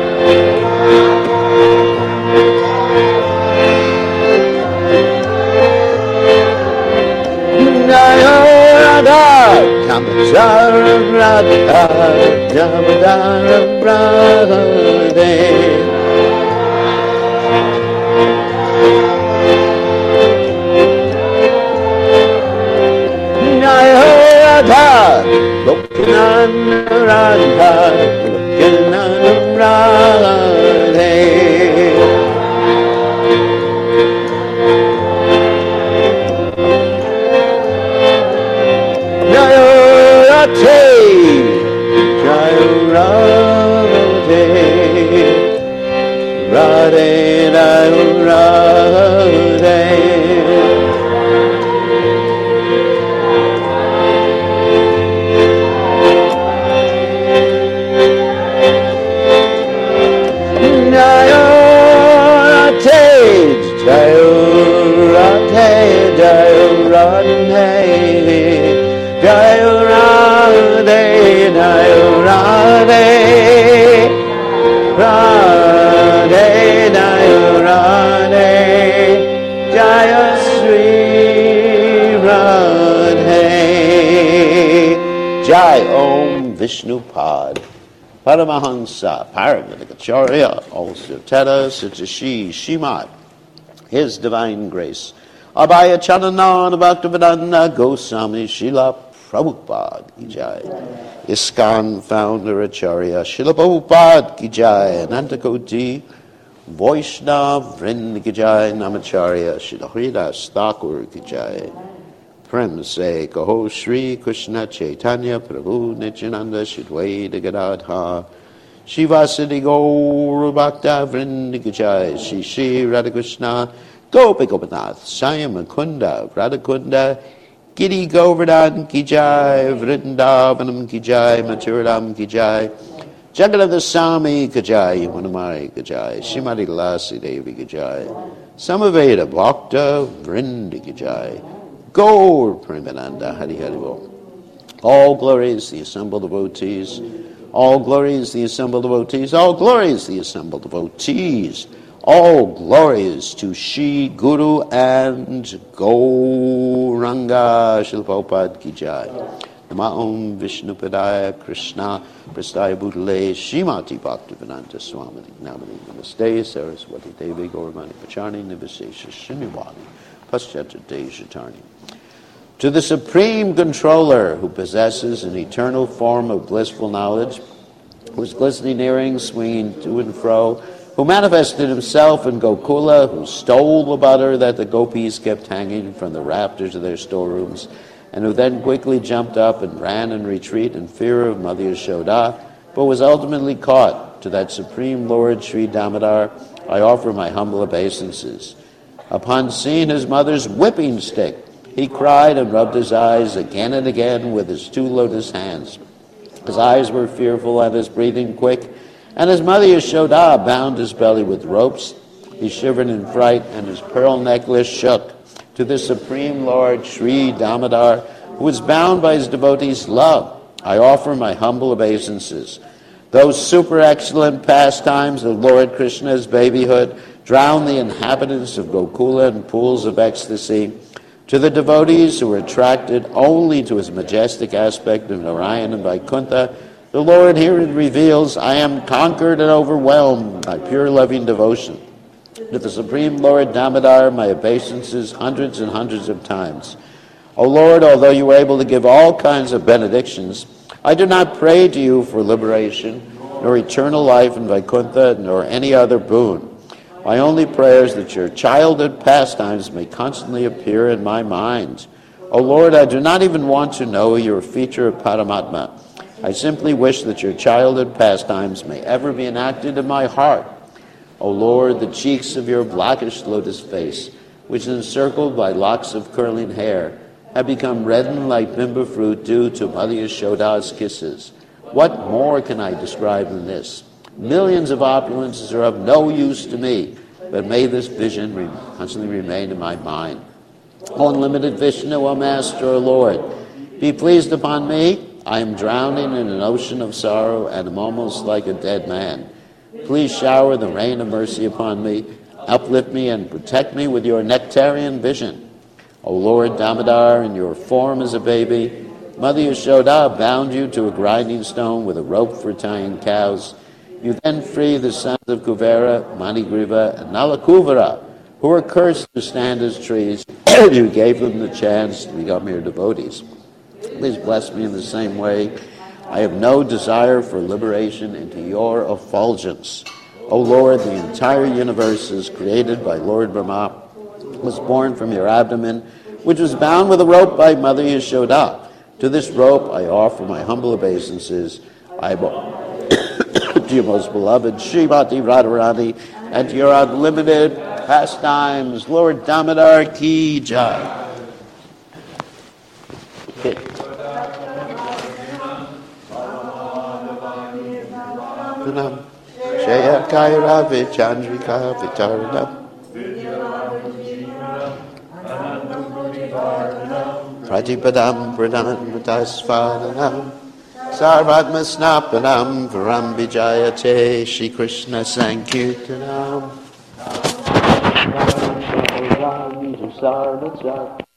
Jaya Radha, Damodara Radha, Damodara Radha, hey. Radha, Lokinana Radha, Lokinana Radha. Jaya Radhe, Jaya Radhe, Radhe, Jaya Radhe. Jaya Radhe, Jaya Radhe, Jaya Radhe, Jaya Radhe, Radhe, Jaya Radhe, Jaya Sri Radhe. Jai Om Vishnupad Paramahansa Paramahansa also Teta Sitashi Shimad, His Divine Grace, Abhaya Chananana Bhaktivedanta Goswami Srila Prabhupada Ki Jai, ISKCON founder Acharya Srila Prabhupada Ki Jai, Anantakoti Vaishnav Vrind Ki Jai, Namacharya Srila Haridas Thakur Ki Jai. Prem se Kaho Shri Krishna Chaitanya Prabhu Nityananda Shidwaita Gadadha Shivasati Gaur Bhakta Vrind Ki Jai, Shri Shri Radhakrishna Gopi Gopinath Sayam Kunda Radhakunda Giri Govardhan Ki Jai, Vrindavanam Ki Jai, Mathuram Ki Jai, Jagannath Swami Ki Jai, Yamunamai Ki Jai, Shrimati Lasi Devi Ki Jai, Samaveda Bhakta Vrind Ki Jai, Gaur Premananda Hari Hari Bol. All glories the assembled devotees, all glories the assembled devotees, all glories the assembled devotees, all glories to Shri Guru and Gauranga Srila Prabhupada Ki Jai. Nama Om Vishnupadaya Krishna Prastaya Bhutale Shrimati Bhaktivedanta Swami Namani Namaste Saraswati Devi Gauravani Pachani Nivasesha Srinivani Paschata Deshatani. To the Supreme Controller, who possesses an eternal form of blissful knowledge, whose glistening earrings swinging to and fro, who manifested himself in Gokula, who stole the butter that the gopis kept hanging from the rafters of their storerooms, and who then quickly jumped up and ran in retreat in fear of Mother Yashoda, but was ultimately caught. To that Supreme Lord Sri Damodar, I offer my humble obeisances. Upon seeing his mother's whipping stick, he cried and rubbed his eyes again and again with his two lotus hands. His eyes were fearful and his breathing quick, and his mother Yashoda bound his belly with ropes. He shivered in fright, and his pearl necklace shook. To the Supreme Lord Sri Damodar, who is bound by his devotees' love, I offer my humble obeisances. Those super excellent pastimes of Lord Krishna's babyhood drown the inhabitants of Gokula in pools of ecstasy. To the devotees who are attracted only to his majestic aspect of Narayan and Vaikuntha, the Lord here reveals, I am conquered and overwhelmed by pure loving devotion. To the Supreme Lord Damodar, my obeisances hundreds and hundreds of times. O Lord, although you were able to give all kinds of benedictions, I do not pray to you for liberation, nor eternal life in Vaikuntha, nor any other boon. My only prayer is that your childhood pastimes may constantly appear in my mind. O Lord, I do not even want to know your feature of Paramatma. I simply wish that your childhood pastimes may ever be enacted in my heart. O Lord, the cheeks of your blackish lotus face, which is encircled by locks of curling hair, have become reddened like bimba fruit due to Mother Yashoda's kisses. What more can I describe than this? Millions of opulences are of no use to me, but may this vision re- constantly remain in my mind. O unlimited Vishnu, O Master, O Lord, be pleased upon me. I am drowning in an ocean of sorrow and am almost like a dead man. Please shower the rain of mercy upon me, uplift me and protect me with your nectarian vision. O Lord Damodar, in your form as a baby, Mother Yashoda bound you to a grinding stone with a rope for tying cows. You then free the sons of Kuvera, Manigriva, and Nalakuvara, who were cursed to stand as trees. You gave them the chance to become your devotees. Please bless me in the same way. I have no desire for liberation into your effulgence. O Lord, the entire universe is created by Lord Brahma, was born from your abdomen, which was bound with a rope by Mother Yashoda. To this rope I offer my humble obeisances. I to your most beloved Srimati Radharani and to your unlimited pastimes, Lord Damodar Ki Jai. Okay. Jaya Kaira Vichandrika Vitaranam Pratipadam Pradhan Mutasvadanam Sarvatma Snapanam Varam Vijayate Shri Krishna Sankirtanam